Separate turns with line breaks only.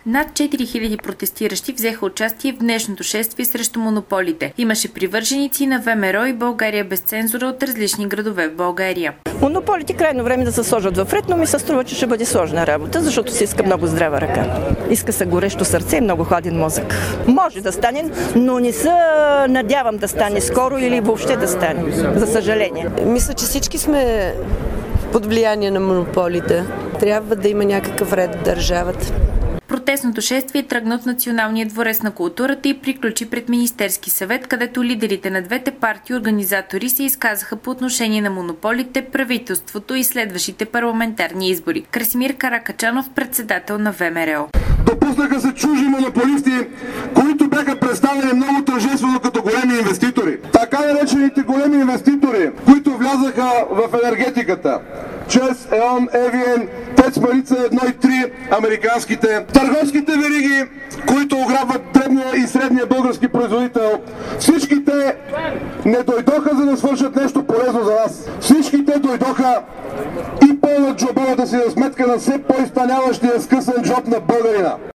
Над 4000 протестиращи взеха участие в днешното шествие срещу монополите. Имаше привърженици на ВМРО и България без цензура от различни градове в България.
Монополите крайно време да се сложат в ред, но ми се струва, че ще бъде сложна работа, защото се иска много здрава ръка. Иска се горещо сърце и много хладен мозък. Може да стане, но не се надявам да стане скоро или въобще да стане, за съжаление.
Мисля, че всички сме под влияние на монополите. Трябва да има някакъв ред в държавата.
Протестното шествие тръгна от Националния дворец на културата и приключи пред Министерски съвет, където лидерите на двете партии организатори се изказаха по отношение на монополите, правителството и следващите парламентарни избори. Красимир Каракачанов, председател на ВМРО.
Допуснаха се чужди монополисти, които бяха представени много тържествено като големи инвеститори. Така наречените големи инвеститори, които влязаха в енергетиката, чрез ЕОН, ЕВН, ТЕЦ Марица 1 и 3, американските, търговските вериги, които ограбват дребния и средния български производител. Всички те не дойдоха за да свършат нещо полезно за нас. Всички те дойдоха и пълнат джобовата си за сметка на все по-изпълняващия скъсан джоб на българина.